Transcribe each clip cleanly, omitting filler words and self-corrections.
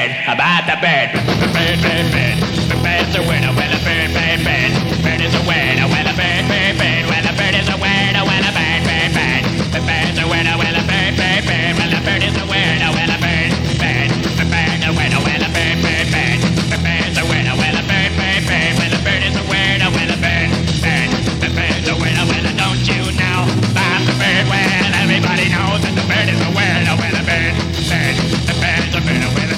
bird, about the bird. Bird, bird, bird. The bird's a winner, well a bird, bird, bird. Bird is a winner, well a bird, bird, bird. Well a bird is a winner, well a bird, bird, bird. The bird's a winner, well a bird, bird, bird. Well a bird is a winner, well a bird, bird. The bird's a winner, well a bird, bird, bird. The bird's a winner, well a bird, bird, bird. Well a bird is a winner, well a bird, bird. The bird's a winner, well don't you know about the bird? Well everybody knows that the bird is a winner, well a bird, bird. The bird's a winner, well a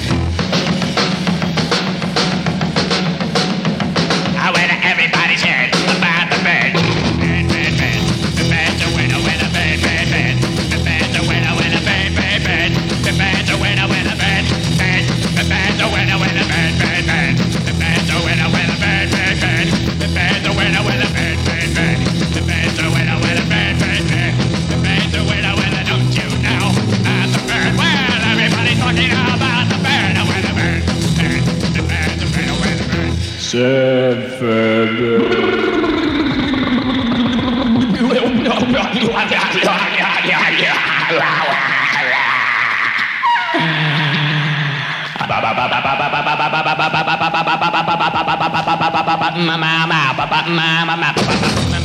everybody's heard about the bird. Bird, bird, bird. The bird's a winner, well a bird, bird, bird. The bird's a winner, well a bird, bird, bird. The bird's a winner, well a bird, bird. The bird's a winner, well a bird, bird, bird. The bird's a winner, well a bird, bird, bird. The bird's a winner, well a bird, bird, bird. The bird's a winner, well a bird, bird, bird. The bird's a winner, well don't you know about the bird? Well, everybody's talking about the bird, well a bird, bird. The bird's a winner, well a bird. Mama